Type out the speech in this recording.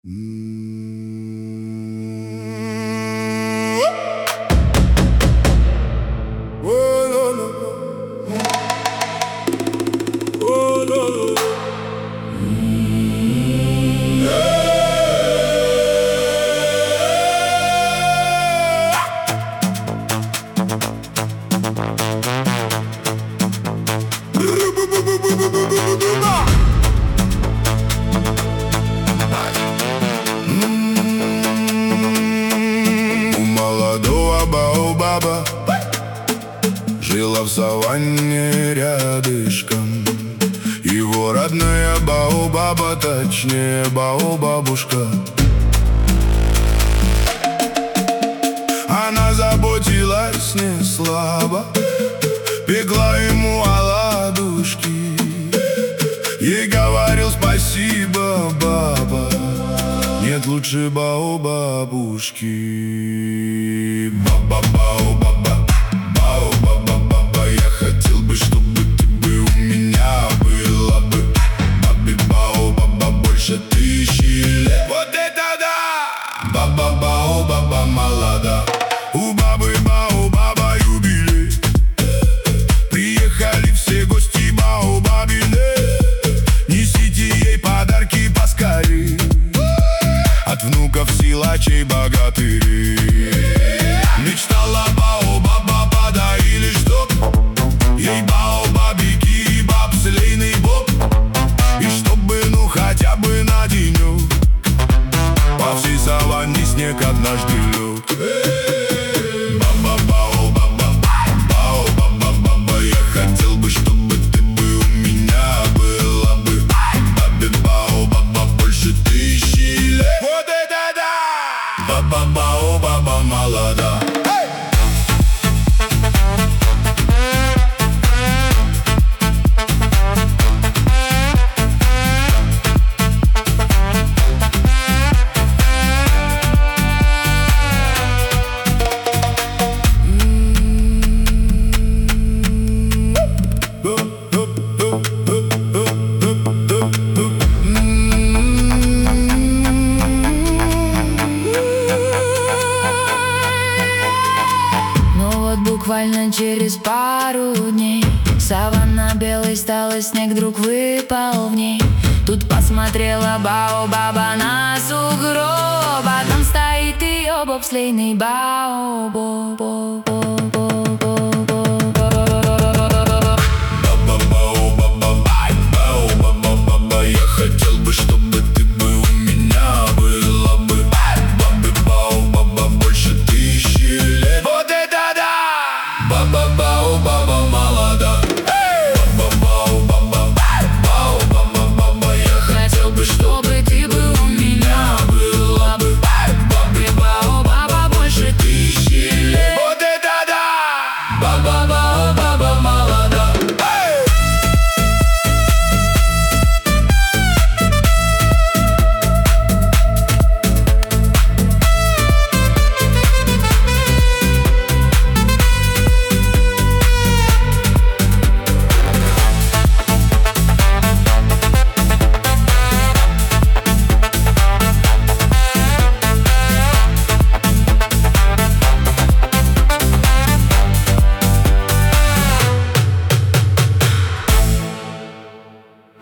Баобаба жила в саванне рядышком. Его родная Баобаба, точнее Баобабушка. Она заботилась не слабо, пекла ему оладушки. Ей говорил спасибо, баба, нет лучше Баобабушки. Баба-баобаба, Баобаба, я хотел бы, чтобы ты бы у меня была бы. Баби-баобаба, больше 1000 лет. Вот это да! Баба-баобаба молода, у бабы Баобаба юбилей. Приехали все гости Баобабины, несите ей подарки поскорей. От внуков силачей богатырей. Мечтала Баобаба подарили, чтоб ей Баобабики и бобслейный боб. И чтобы, ну хотя бы на денек по всей саванне снег однажды лег. Баба-баобаба, Баобаба, я хотел бы, чтобы ты бы у меня была бы. Баби-баобаба, больше 1000 лет. Вот это да! Баба-баобаба молода. Буквально через пару дней саванна белой стала, снег вдруг выпал в ней. Тут посмотрела Баобаба на сугроб, а там стоит ее бобслейный Баобаб.